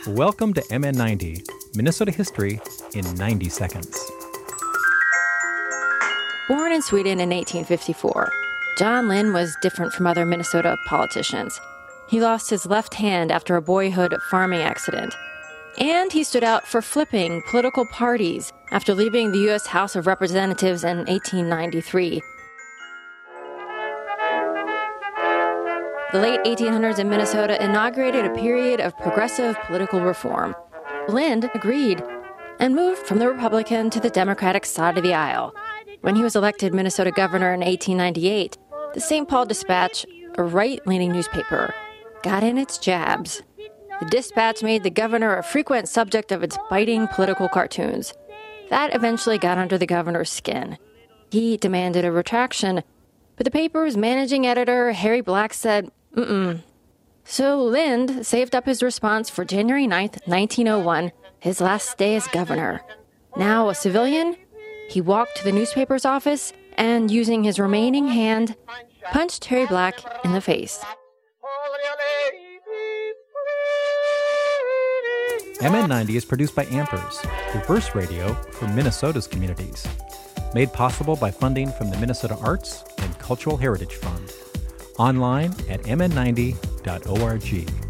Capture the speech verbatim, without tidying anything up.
Welcome to M N ninety, Minnesota History in ninety seconds. Born in Sweden in eighteen fifty-four, John Lind was different from other Minnesota politicians. He lost his left hand after a boyhood farming accident. And he stood out for flipping political parties after leaving the U S House of Representatives in eighteen ninety-three. The late eighteen hundreds in Minnesota inaugurated a period of progressive political reform. Lind agreed and moved from the Republican to the Democratic side of the aisle. When he was elected Minnesota governor in eighteen ninety-eight, the Saint Paul Dispatch, a right-leaning newspaper, got in its jabs. The Dispatch made the governor a frequent subject of its biting political cartoons. That eventually got under the governor's skin. He demanded a retraction, but the paper's managing editor, Harry Black, said, mm-mm. So Lind saved up his response for January ninth, nineteen oh one, his last day as governor. Now a civilian, he walked to the newspaper's office and, using his remaining hand, punched Harry Black in the face. M N ninety is produced by Ampers, diverse radio for Minnesota's communities. Made possible by funding from the Minnesota Arts and Cultural Heritage Fund. Online at m n ninety dot org.